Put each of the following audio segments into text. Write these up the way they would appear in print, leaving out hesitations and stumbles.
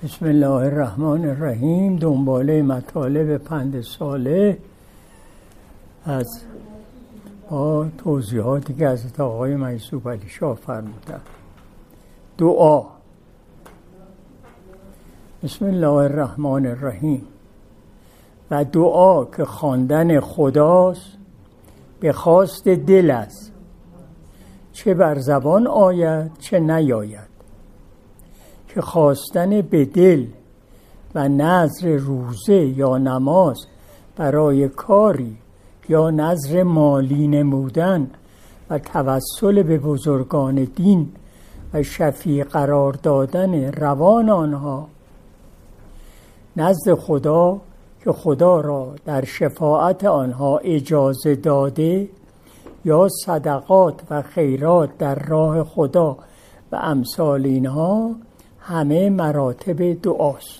بسم الله الرحمن الرحیم. دنباله مطالب پند صالح از با توضیحاتی که از آقای میثوب علی شاه فرمودند. دعا. بسم الله الرحمن الرحیم. و دعا که خواندن خداست به خواست دل است، چه بر زبان آید چه نیاید، که خواستن به دل و نذر روزه یا نماز برای کاری یا نذر مالی نمودن و توسل به بزرگان دین و شفیع قرار دادن روان آنها نزد خدا که خدا را در شفاعت آنها اجازه داده، یا صدقات و خیرات در راه خدا و امثال اینها، همه مراتب دعاست.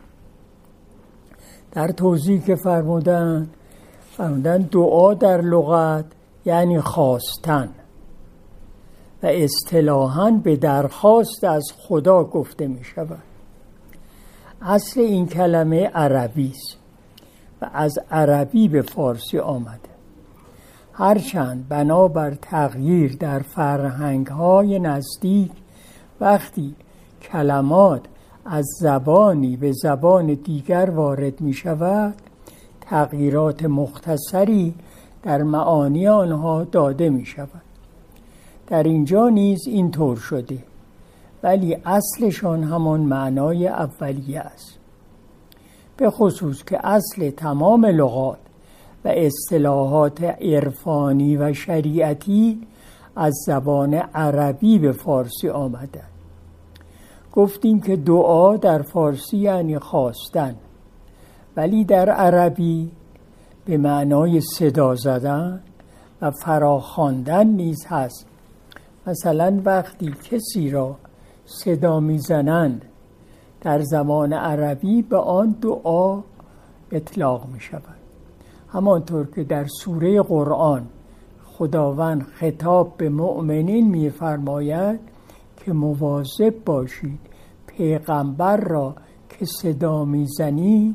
در توضیح که فرمودن دعا در لغت یعنی خواستن و اصطلاحاً به درخواست از خدا گفته می شود. اصل این کلمه عربی است و از عربی به فارسی آمده، هرچند بنابر تغییر در فرهنگ‌های نزدیک وقتی کلمات از زبانی به زبان دیگر وارد می شود، تغییرات مختصری در معانی آنها داده می شود. در اینجا نیز این طور شده، ولی اصلشان همان معنای اولیه است، به خصوص که اصل تمام لغات و اصطلاحات عرفانی و شریعتی از زبان عربی به فارسی آمده. گفتیم که دعا در فارسی یعنی خواستن، ولی در عربی به معنای صدا زدن و فراخواندن نیز هست. مثلا وقتی کسی را صدا میزنند در زبان عربی به آن دعا اطلاق می شود. همانطور که در سوره قرآن خداوند خطاب به مؤمنین می فرماید که مواظب باشید پیغمبر را که صدا میزنید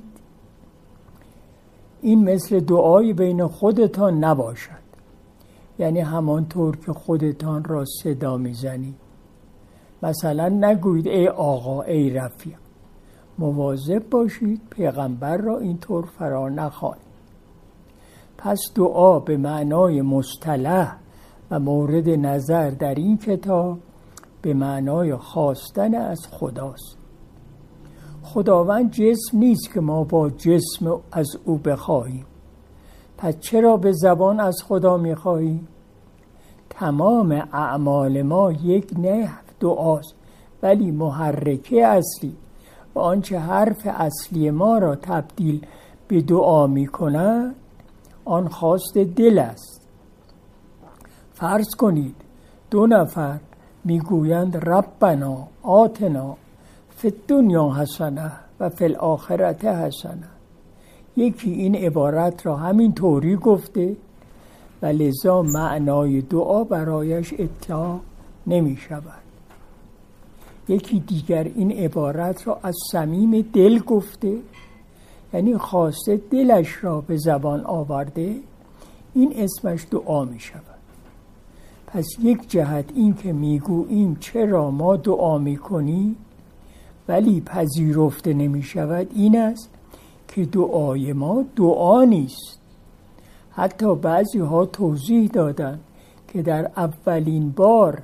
این مثل دعای بین خودتان نباشد، یعنی همانطور که خودتان را صدا میزنید. مثلا نگویید ای آقا ای رفیق، مواظب باشید پیغمبر را اینطور فرا نخوانید. پس دعا به معنای مصطلح و مورد نظر در این کتاب به معنای خواستن از خداست. خداوند جسم نیست که ما با جسم از او بخواهیم. پس چرا به زبان از خدا میخواهیم؟ تمام اعمال ما یک نحو دعاست، ولی محرکه اصلی و آنچه حرف اصلی ما را تبدیل به دعا میکند آن خواست دل است. فرض کنید 2 نفر میگویند ربنا آتنا فی الدنیا حسنه و فی الاخرة حسنه. یکی این عبارت را همین طوری گفته و لذا معنای دعا برایش اطلاق نمی شود. یکی دیگر این عبارت را از صمیم دل گفته، یعنی خواسته دلش را به زبان آورده، این اسمش دعا می شود. پس یک جهت این که میگوییم چرا ما دعا میکنیم ولی پذیرفته نمی شود این است که دعای ما دعا نیست. حتی بعضی ها توضیح دادند که در اولین بار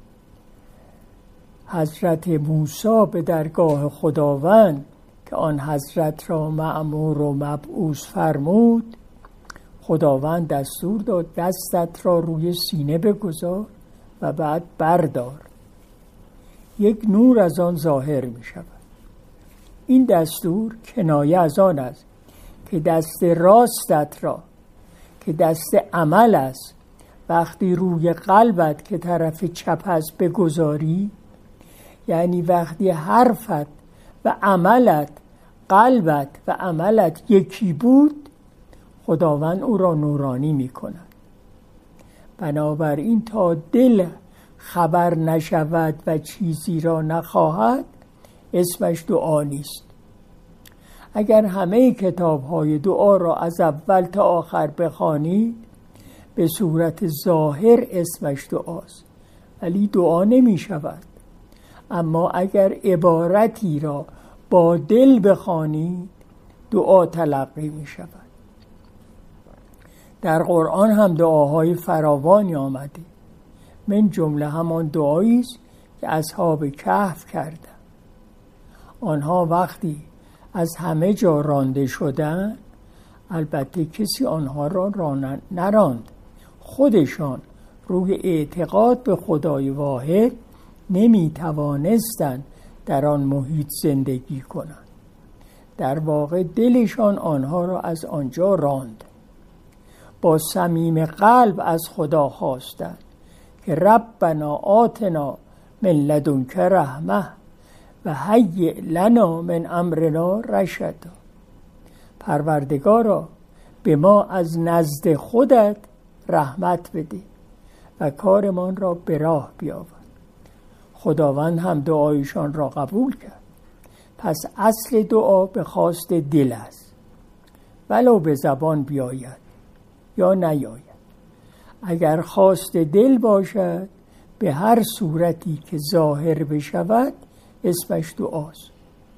حضرت موسی به درگاه خداوند که آن حضرت را مأمور و مبعوث فرمود، خداوند دستور داد دستت را روی سینه بگذار و بعد بردار، یک نور از آن ظاهر می شود. این دستور کنایه از آن است که دست راستت را که دست عمل است وقتی روی قلبت که طرف چپ است بگذاری، یعنی وقتی حرفت و عملت، قلبت و عملت یکی بود، خداوند او را نورانی می کند. بنابراین تا دل خبر نشود و چیزی را نخواهد اسمش دعا نیست. اگر همه کتاب‌های دعا را از اول تا آخر بخوانید به صورت ظاهر اسمش دعاست، ولی دعا نمی شود. اما اگر عبارتی را با دل بخوانید دعا تلقی می شود. در قرآن هم دعاهای فراوانی آمده، من جمله همان دعایی است که اصحاب کهف کردند. آنها وقتی از همه جا رانده شدند، البته کسی آنها را نراند، خودشان روی اعتقاد به خدای واحد نمی توانستند در آن محیط زندگی کنند. در واقع دلشان آنها را از آنجا راند. با صمیم قلب از خدا خواستند که ربنا آتنا من لدنک رحمه و هیئ لنا من امرنا رشدا. پروردگارا به ما از نزد خودت رحمت بده و کارمان را به راه بیاور. خداوند هم دعایشان را قبول کرد. پس اصل دعا به خواست دل است، ولو به زبان بیاید یا نیاید. اگر خواست دل باشد به هر صورتی که ظاهر بشود اسمش دعاست.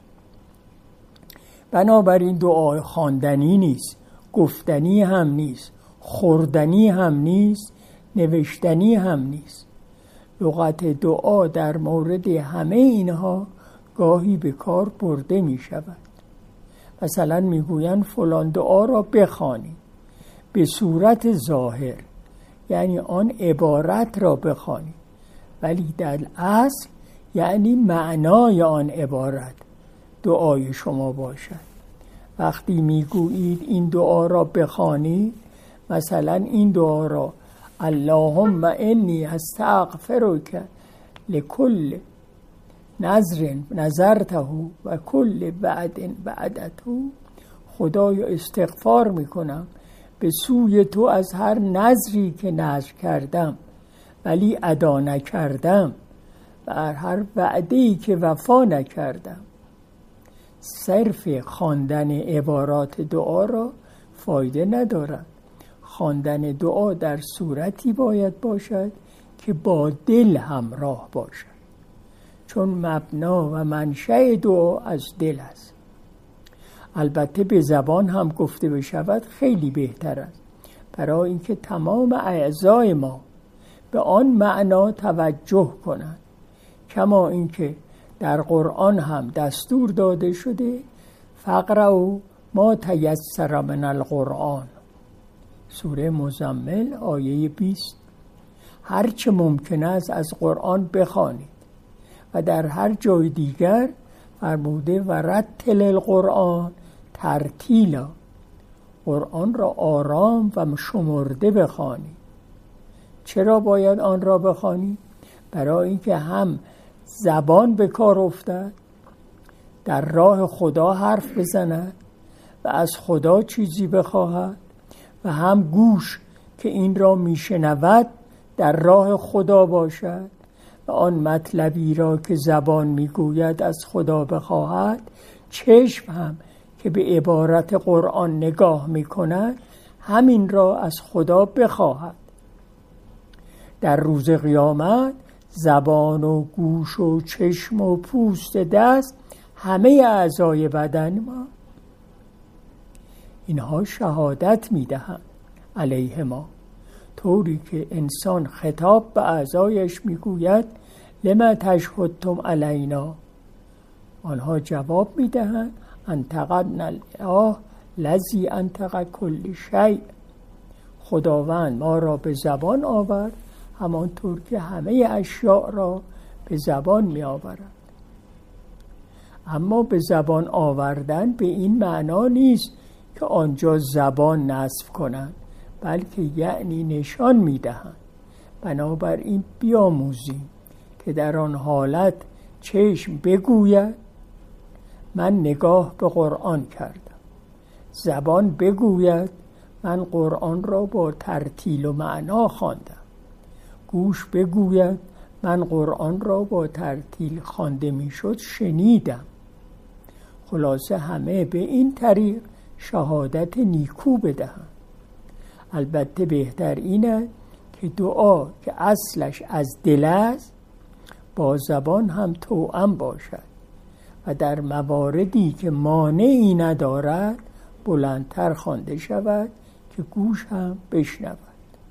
بنابراین دعا خواندنی نیست، گفتنی هم نیست، خوردنی هم نیست، نوشتنی هم نیست. لغت دعا در مورد همه اینها گاهی به کار برده می شود. مثلا می گویند فلان دعا را بخوانی به صورت ظاهر، یعنی آن عبارت را بخوانی، ولی در اصل یعنی معنای آن عبارت دعای شما باشد. وقتی می گویید این دعا را بخوانی، مثلا این دعا را اللهم انی استغفرک لکل نذر نذرته و کل وعد وعدته، خدایا استغفار میکنم به سوی تو از هر نذری که نذر کردم ولی ادا نکردم و هر وعده‌ای که وفا نکردم. صرف خواندن عبارات دعا را فایده ندارد. خواندن دعا در صورتی باید باشد که با دل همراه باشد، چون مبنا و منشأ دعا از دل است. البته به زبان هم گفته بشود خیلی بهتر است، برای اینکه تمام اعضای ما به آن معنا توجه کنند. کما اینکه در قرآن هم دستور داده شده فقرأوا ما تیسر من القرآن، سوره مزمل آیه 20. هرچه ممکن است از قرآن بخوانید. و در هر جای دیگر فرموده و رتل القرآن ترتیلا، قرآن را آرام و شمرده بخوانید. چرا باید آن را بخوانید؟ برای اینکه هم زبان به کار افتد، در راه خدا حرف بزند و از خدا چیزی بخواهد، و هم گوش که این را میشنود در راه خدا باشد و آن مطلبی را که زبان میگوید از خدا بخواهد. چشم هم که به عبارت قرآن نگاه میکند همین را از خدا بخواهد. در روز قیامت زبان و گوش و چشم و پوست دست، همه اعضای بدن ما، اینها شهادت میدهند علیه ما، طوری که انسان خطاب به اعضایش میگوید لما تشهدتم علینا، آنها جواب میدهند انطقنا الاله الذی انطق کل شیء، خداوند ما را به زبان آورد همانطور که همه اشیاء را به زبان می آورد. اما به زبان آوردن به این معنا نیست که آنجا زبان نصب کنند، بلکه یعنی نشان می دهند. بنابراین بیاموزیم که در آن حالت چشم بگوید من نگاه به قرآن کردم، زبان بگوید من قرآن را با ترتیل و معنا خواندم، گوش بگوید من قرآن را با ترتیل خوانده میشد شنیدم. خلاصه همه به این طریق شهادت نیکو بدهند. البته بهتر اینه که دعا که اصلش از دل است با زبان هم توأم باشد و در مواردی که مانعی ندارد بلندتر خوانده شود که گوش هم بشنود.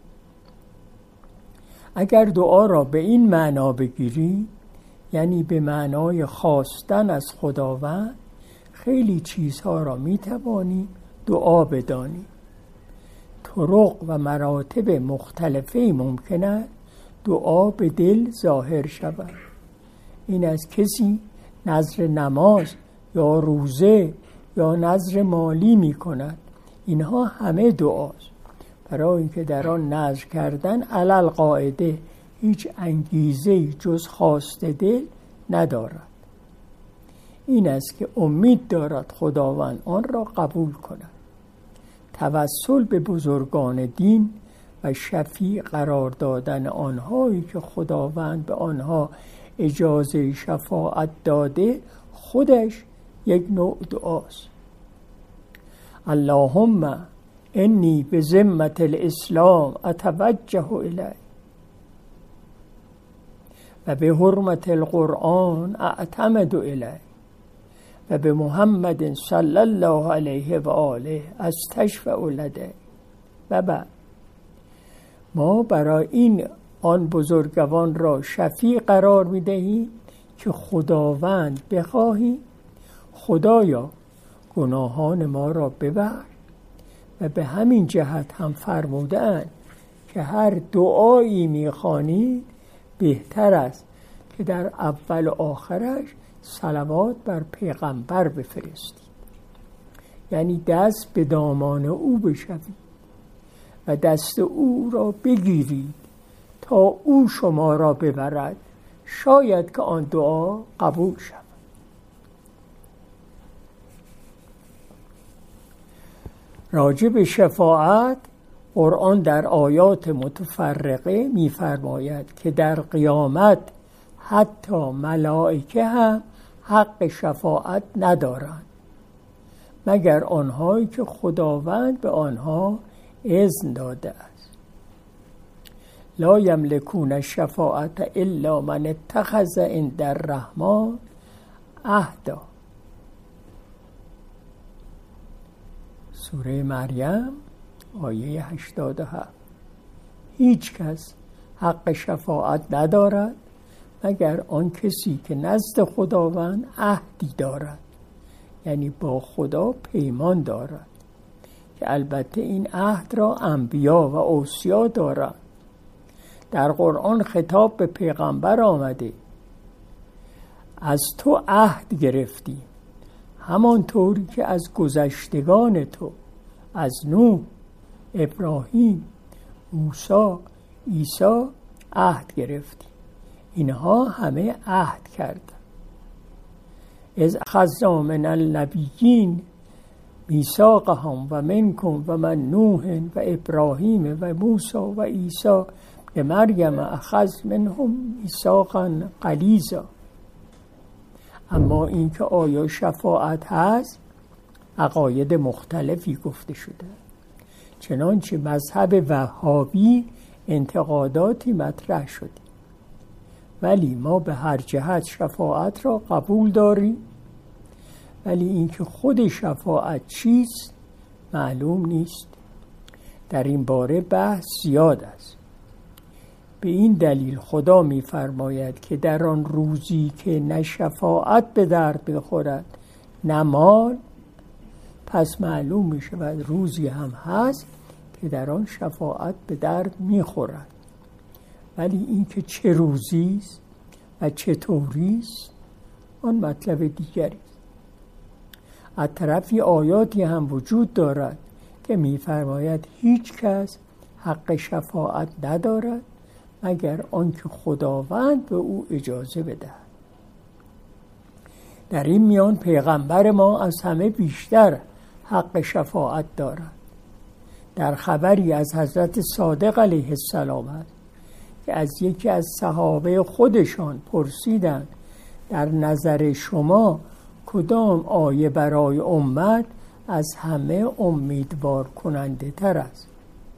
اگر دعا را به این معنا بگیری، یعنی به معنای خواستن از خداوند، خیلی چیزها را میتوانی دعا بدانی. طرق و مراتب مختلفی ممکنه دعا به دل ظاهر شود. این از کسی نذر نماز یا روزه یا نذر مالی می کند. اینها همه دعاست، برای اینکه در آن نذر کردن علل قاعده هیچ انگیزه جز خواست دل ندارد. این است که امید دارد خداوند آن را قبول کند. توسل به بزرگان دین و شفیع قرار دادن آنهایی که خداوند به آنها اجازه شفاعت داده خودش یک نوع دعاست. اللهم انی بذمة الاسلام اتوجه الیک و به حرمت القرآن اعتمد الیک و به محمد صلی الله علیه و آله استشفع لدیک. و بعد ما برای این آن بزرگوان را شفیع قرار می‌دهیم که خداوند بخواهی خدایا گناهان ما را ببخش. و به همین جهت هم فرمودند که هر دعایی می‌خوانید بهتر است که در اول و آخرش صلوات بر پیغمبر بفرستید، یعنی دست به دامان او بشوید و دست او را بگیرید تا او شما را ببرد، شاید که آن دعا قبول شود. راجع به شفاعت قرآن در آیات متفرقه می‌فرماید که در قیامت حتی ملائکه هم حق شفاعت ندارند مگر آنهایی که خداوند به آنها اذن داده است. لا یملکون الشفاعت الا من اتخذ عند الرحمن عهدا. سوره مریم آیه 87. هیچ کس حق شفاعت ندارد مگر آن کسی که نزد خداوند عهدی دارد، یعنی با خدا پیمان دارد، که البته این عهد را انبیا و اوصیا دارند. در قرآن خطاب به پیغمبر آمده از تو عهد گرفتیم، همانطوری که از گذشتگان تو، از نوح، ابراهیم، موسی، عیسی عهد گرفتیم. اینها همه عهد کردند. اذ اخذنا من النبیین میثاقهم و منکم و من نوح و ابراهیم و موسی و عیسی ابن مریم اخذ منهم میثاقا غلیظا. اما این که آیا شفاعت هست، عقاید مختلفی گفته شده. چنانچه مذهب وهابی انتقاداتی مطرح شده، ولی ما به هر جهت شفاعت را قبول داریم. ولی اینکه خود شفاعت چیست معلوم نیست. در این باره بحث زیاد است. به این دلیل خدا می‌فرماید که در آن روزی که نه شفاعت به درد بخورد نه مال، پس معلوم می‌شود روزی هم هست که در آن شفاعت به درد می‌خورد. ولی اینکه چه روزی است و چطوری است آن مطلب دیگری است. از طرفی آیاتی هم وجود دارد که می‌فرماید هیچ کس حق شفاعت ندارد مگر آنکه خداوند به او اجازه بدهد. در این میان پیغمبر ما از همه بیشتر حق شفاعت دارد. در خبری از حضرت صادق علیه السلام است که از یکی از صحابه خودشان پرسیدند در نظر شما کدام آیه برای امت از همه امیدوار کننده تر است؟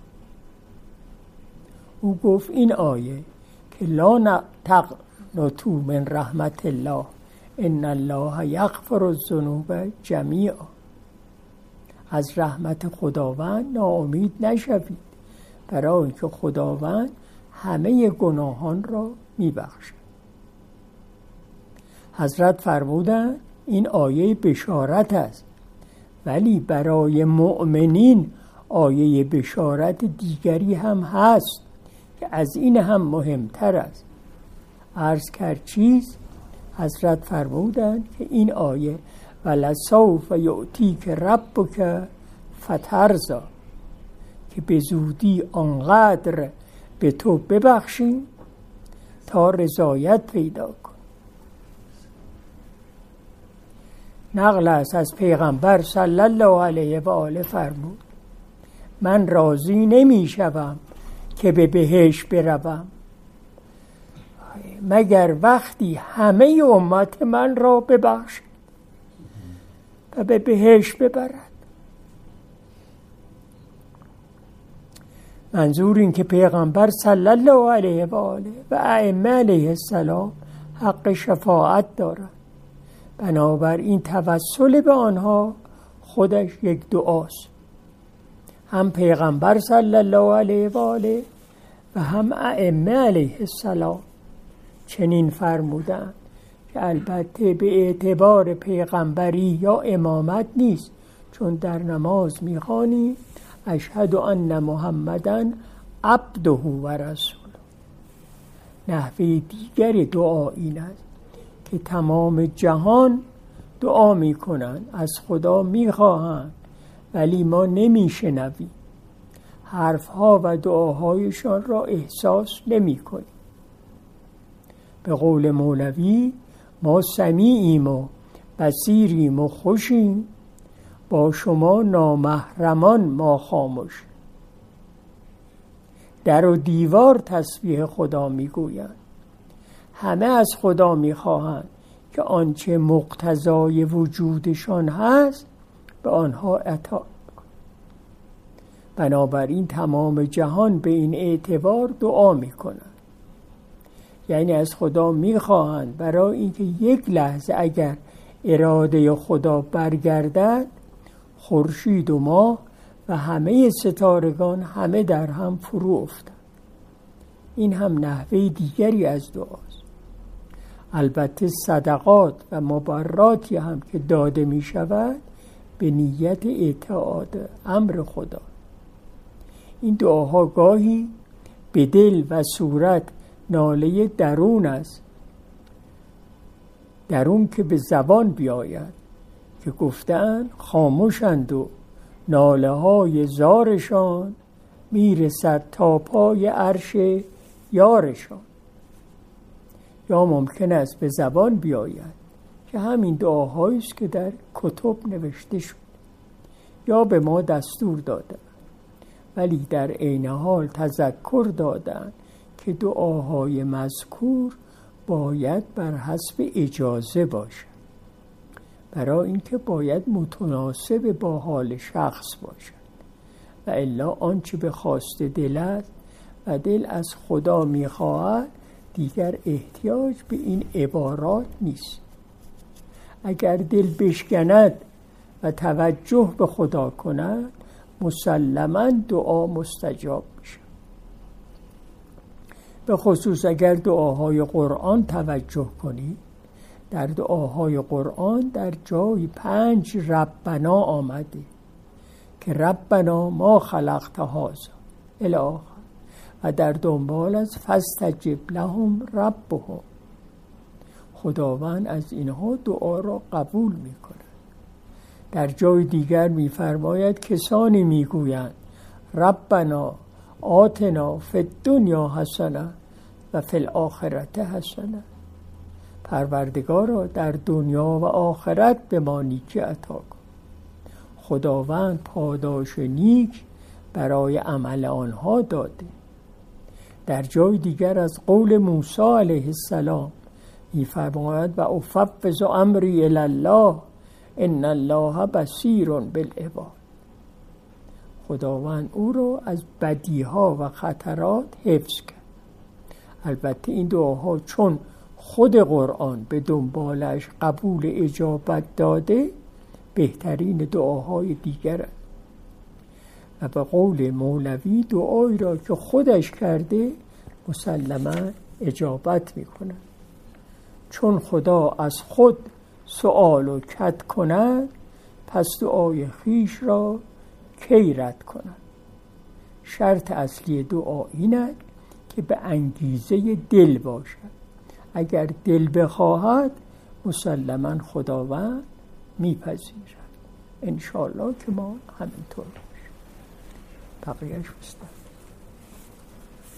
او گفت این آیه که لا تقنطوا من رحمت الله ان الله یغفر الذنوب جمیعا. از رحمت خداوند ناامید نشوید، برای اینکه خداوند همه گناهان را میبخشد. حضرت فرمودند این آیه بشارت است، ولی برای مؤمنین آیه بشارت دیگری هم هست که از این هم مهمتر است. عرض کرد چیز؟ حضرت فرمودند که این آیه ولسوف یؤتیک ربک فترضی، که به زودی آنقدر به تو ببخشیم تا رضایت پیدا کن. نقل است از پیغمبر صلی الله علیه و آله فرمود من راضی نمی شوم که به بهشت بروم مگر وقتی همه امت من را ببخشد و به بهشت ببرد. منظور این که پیغمبر صلی الله علیه و آله و ائمه علیه السلام حق شفاعت دارند، بنابراین توسل به آنها خودش یک دعاست. هم پیغمبر صلی الله علیه و آله و هم ائمه علیه السلام چنین فرمودند که البته به اعتبار پیغمبری یا امامت نیست، چون در نماز میخوانیم اشهد ان محمدًا عبده و رسوله. نحوه دیگر دعا این است که تمام جهان دعا میکنند، از خدا میخواهند، ولی ما نمیشنویم، حرفها و دعاهایشان را احساس نمیکنیم. به قول مولوی ما سمیعیم و بصیریم و خوشیم، با شما نامحرمان ما خاموش. در و دیوار تسبیح خدا میگویند، همه از خدا میخواهند که آنچه مقتضای وجودشان هست به آنها اطاعت کن. بنابراین تمام جهان به این اعتبار دعا میکنند، یعنی از خدا میخواهند برای اینکه یک لحظه اگر اراده خدا برگردد خورشید و ماه و همه ستارگان همه در هم فرو افتند. این هم نحوه دیگری از دعاست. البته صدقات و مبراتی هم که داده می شود به نیت اطاعت امر خدا. این دعاها گاهی به دل و صورت ناله درون است، درون که به زبان بیاید، که گفتن خاموشند و ناله های زارشان میرسد تا پای عرش یارشان. یا ممکن است به زبان بیاید که همین دعاهایی است که در کتب نوشته شد یا به ما دستور دادند، ولی در عین حال تذکر دادند که دعاهای مذکور باید بر حسب اجازه باشد، برای اینکه باید متناسب با حال شخص باشد و الا آنچه به خواست دل است و دل از خدا میخواهد دیگر احتیاج به این عبارات نیست. اگر دل بشکند و توجه به خدا کند مسلماً دعا مستجاب میشه. به خصوص اگر دعاهای قرآن توجه کنید، در دعاهای قرآن در جای 5 ربنا آمده که ربنا ما خلقت هذا الی آخر و در دنبال از فاستجب لهم ربهم. خداوند از اینها دعا را قبول می‌کند. در جای دیگر می‌فرماید کسانی می‌گویند ربنا آتنا فی الدنیا حسنه و فی الاخرة حسنه، پروردگارا در دنیا و آخرت به ما نیکی عطا کن. خداوند پاداش نیک برای عمل آنها داده. در جای دیگر از قول موسی علیه السلام می‌فرماید و افوض امری الی الله ان الله بصیر بالعباد. خداوند او رو از بدیها و خطرات حفظ کرد. البته این دعاها چون خود قرآن به دنبالش قبول اجابت داده بهترین دعاهای دیگر است و به قول مولوی دعایی را که خودش کرده مسلماً اجابت می‌کند. چون خدا از خود سؤال و کد کند پس دعای خیش را کی رد کند. شرط اصلی دعا این است که به انگیزه دل باشد. اگر دل بخواهد مسلماً خداوند میپذیرد. انشاءالله که ما همینطور باشیم. بقیه‌اش بستم.